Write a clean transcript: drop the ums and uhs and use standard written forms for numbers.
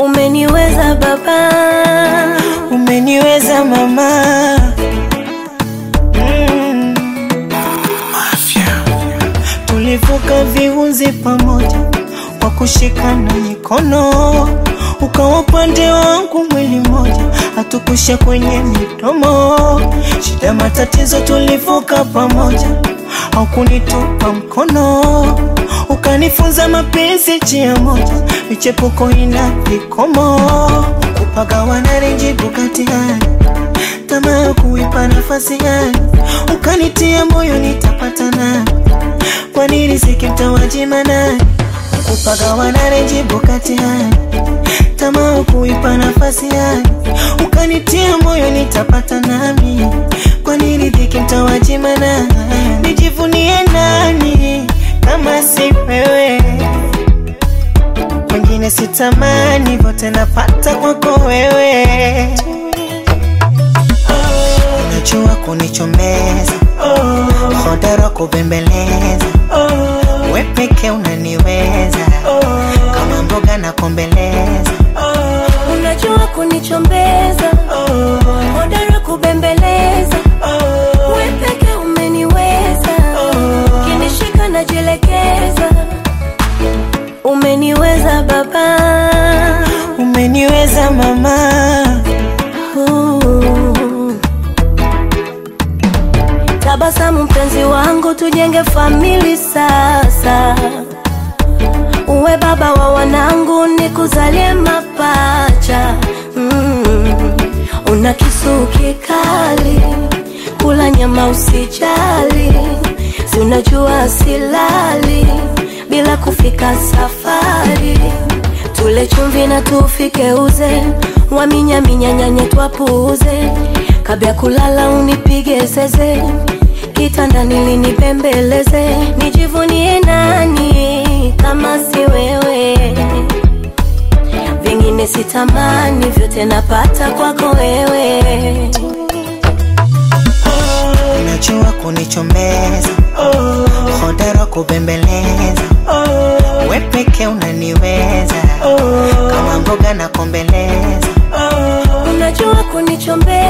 Umeniweza baba, umeniweza mama. Tulivuka viunzi pamoja kwa kushikana mikono, ukawa upande wangu mwili moja, hatukusha kwenye midomo. Shida matatizo tulivuka pamoja, au kunitupa mkono, ukanifunza mapenzi njia moja, michepuko ina vikomo. Kupagawana renjibu kati hali, tamaa kuipa nafasi hali, ukanitia moyo nitapata nani, kwa nini sikimtawajima nani. Kupagawana renjibu kati hali, tamaa kuipa nafasi hali, ukanitia moyo nitapata nami, kwa nini sikimtawajima nani. Nijivunie nani kama si wewe, wengine sitamani, vote napata kwako wewe. Unajua kunichomeza, hodari kubembeleza, we peke unaniweza, kama mboga na kombeleza. unajua kunichombeza, hodari kubembeleza, we peke umeniweza, kinishika najielekeza. Umeniweza baba, umeniweza mama. Tabasamu mpenzi wangu, tujenge famili sasa. Uwe baba wa wanangu, nikuzalie mapacha. Una kisu kikali, kula nyama usijali, si unajua silali bila kufika safari. Tule chumvi na tufike uze, waminya minya nyanye twapuze, kabla kulala unipige zeze, kitanda nilinibembeleze. Nijivunie nani kama si wewe, vingine sitamani, vyote napata kwako wewe. Unajua kunichomeza, hodari kubembeleza, we peke unaniweza, kama mboga na kombeleza. Unajua kunichombeza,